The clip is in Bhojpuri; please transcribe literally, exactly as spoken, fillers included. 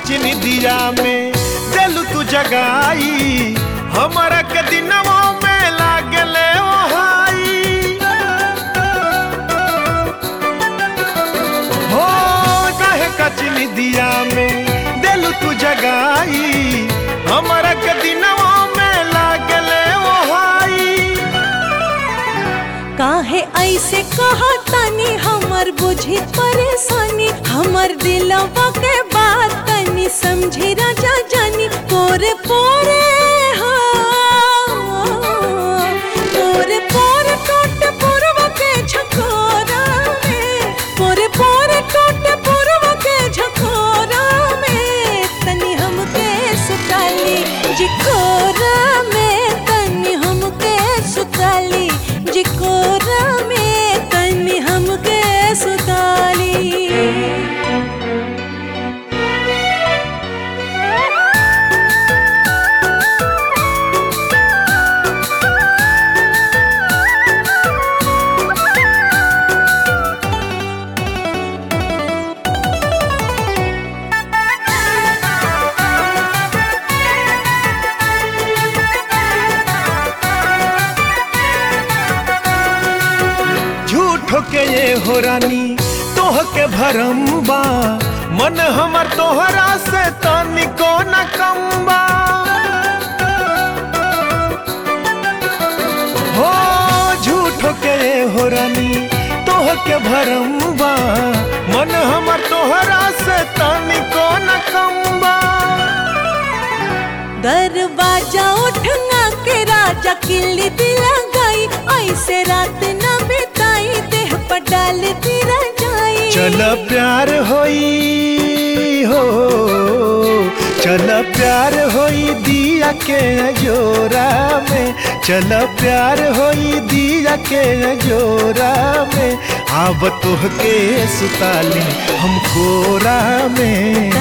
कचनी दिया में दिल तू जगाई हमारा के दिनवा में लागले ओहाई हो काहे कचनी दिया में दिल तू जगाई हमारा के दिनवा में लागले ओहाई काहे ऐसे कहा तनी हमर बुझी परेशानी हमर दिलवा के बात तनी समझी राजा जानी पोरे पोरे हाँ पोरे पोरे टूट पुरवा के झकोरा में पोरे पोरे टूट पुरवा के झकोरा में तनी हमके सुताली जिकोरा में तनी हमके सुताली जिकोरा में तनी हमके सुताली झूठो के ये हो रानी तोह के भरम बा मन हमर तोहरा से तनिको न कम्बा हो झूठो के ये हो रानी तोह के भरम बा मन हमर तोहरा से तनिको न कम्बा दरवाजा उठना के राजा किल्ली दिला गई ऐसे रात न बिताई देह पर डाल दिला जाई चल प्यार होई हो चल प्यार होई दिया के जोरा में चल प्यार होई दिया के जोरा में आब तोह के सुताली हम कोरा में